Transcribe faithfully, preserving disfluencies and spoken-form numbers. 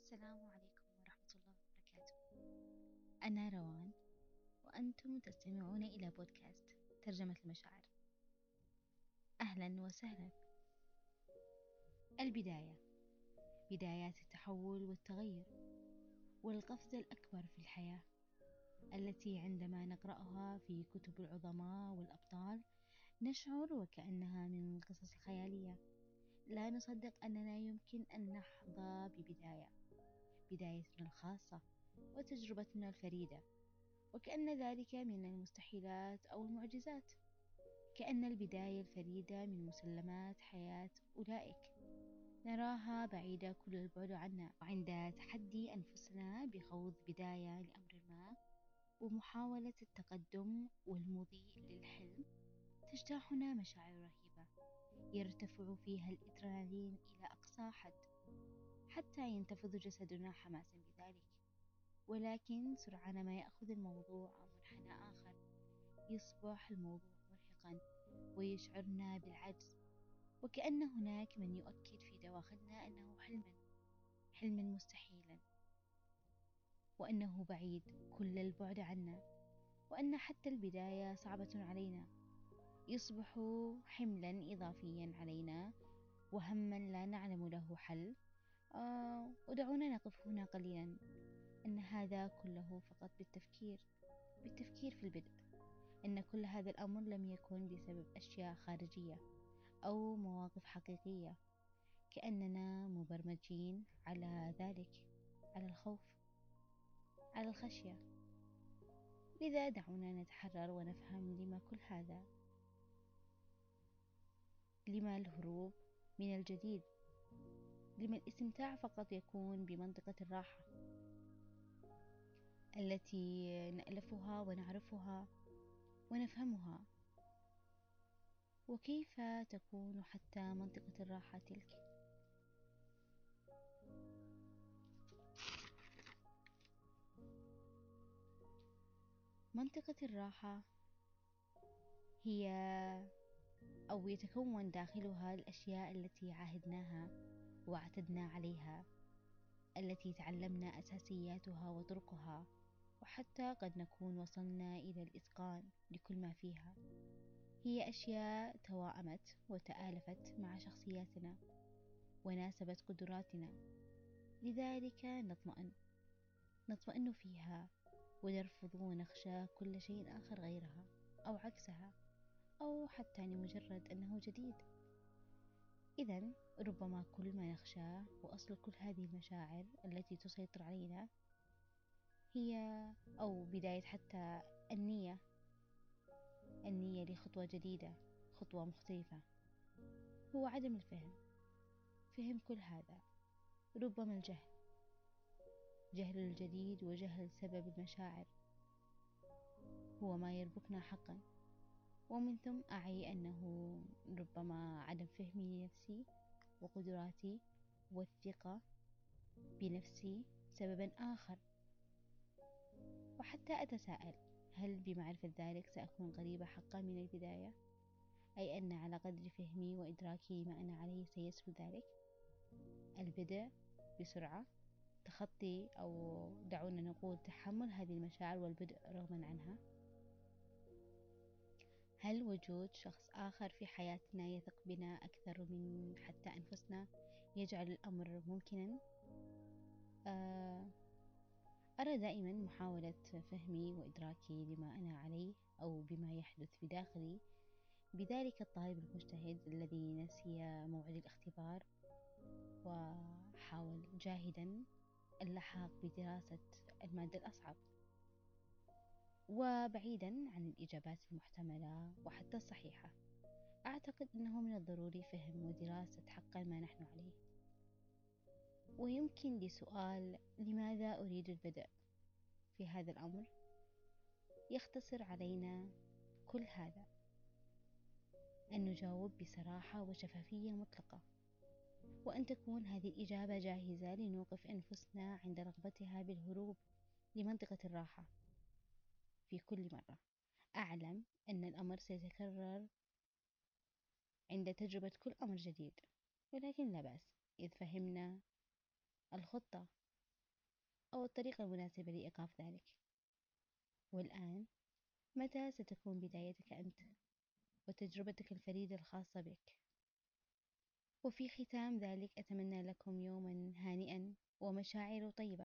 السلام عليكم ورحمة الله وبركاته. أنا روان، وأنتم تستمعون إلى بودكاست ترجمة المشاعر. أهلا وسهلا. البداية، بدايات التحول والتغير والقفز الأكبر في الحياة، التي عندما نقرأها في كتب العظماء والأبطال نشعر وكأنها من القصص الخيالية. لا نصدق أننا يمكن أن نحظى ببداية، بدايتنا الخاصة وتجربتنا الفريدة، وكأن ذلك من المستحيلات أو المعجزات، كأن البداية الفريدة من مسلمات حياة أولئك نراها بعيدة كل البعد عنا. وعند تحدي أنفسنا بخوض بداية لأمر ما ومحاولة التقدم والمضي للحلم، تجتاحنا مشاعر رهيبة يرتفع فيها الإدرينالين إلى أقصى حد، حتى ينتفض جسدنا حماسا بذلك. ولكن سرعان ما يأخذ الموضوع منحنى آخر، يصبح الموضوع مرهقا ويشعرنا بالعجز، وكأن هناك من يؤكد في دواخلنا أنه حلما حلما مستحيلا، وأنه بعيد كل البعد عنا، وأن حتى البداية صعبة علينا. يصبح حملا إضافيا علينا وهما لا نعلم له حل. آه ودعونا نقف هنا قليلا، أن هذا كله فقط بالتفكير بالتفكير في البدء، أن كل هذا الأمر لم يكن بسبب أشياء خارجية أو مواقف حقيقية، كأننا مبرمجين على ذلك، على الخوف، على الخشية. لذا دعونا نتحرر ونفهم لما كل هذا، لما الهروب من الجديد، لما الاستمتاع فقط يكون بمنطقة الراحة التي نألفها ونعرفها ونفهمها، وكيف تكون حتى منطقة الراحة تلك. منطقة الراحة هي أو يتكون داخلها الأشياء التي عاهدناها واعتدنا عليها، التي تعلمنا أساسياتها وطرقها، وحتى قد نكون وصلنا إلى الإتقان لكل ما فيها. هي أشياء توائمت وتآلفت مع شخصياتنا وناسبت قدراتنا، لذلك نطمئن نطمئن فيها ونرفض ونخشى كل شيء آخر غيرها أو عكسها، أو حتى لمجرد أنه جديد. إذن ربما كل ما نخشاه وأصل كل هذه المشاعر التي تسيطر علينا هي أو بداية حتى النية النية لخطوة جديدة، خطوة مختلفة، هو عدم الفهم. فهم كل هذا، ربما الجهل، جهل الجديد وجهل سبب المشاعر هو ما يربكنا حقا. ومن ثم أعي أنه ربما عدم فهمي لنفسي وقدراتي والثقة بنفسي سببا آخر. وحتى أتساءل، هل بمعرفة ذلك سأكون قريبة حقا من البداية؟ أي أن على قدر فهمي وإدراكي لما أنا عليه سيسهل ذلك البدء بسرعة، تخطي أو دعونا نقول تحمل هذه المشاعر والبدء رغما عنها. هل وجود شخص آخر في حياتنا يثق بنا أكثر من حتى أنفسنا يجعل الأمر ممكنا؟ آه، أرى دائما محاولة فهمي وإدراكي لما أنا عليه أو بما يحدث بداخلي بذلك الطالب المجتهد الذي نسي موعد الاختبار وحاول جاهدا اللحاق بدراسة المادة الأصعب، وبعيدا عن الإجابات المحتملة وحتى الصحيحة. أعتقد أنه من الضروري فهم ودراسة حقا ما نحن عليه. ويمكن لسؤال لماذا أريد البدء في هذا الأمر يختصر علينا كل هذا أن نجاوب بصراحة وشفافية مطلقة، وأن تكون هذه الإجابة جاهزة لنوقف أنفسنا عند رغبتها بالهروب لمنطقة الراحة. في كل مرة أعلم أن الأمر سيتكرر عند تجربة كل أمر جديد، ولكن لا بأس إذ فهمنا الخطة أو الطريقة المناسبة لإيقاف ذلك. والآن، متى ستكون بدايتك أنت وتجربتك الفريدة الخاصة بك؟ وفي ختام ذلك، أتمنى لكم يوما هانئا ومشاعر طيبة.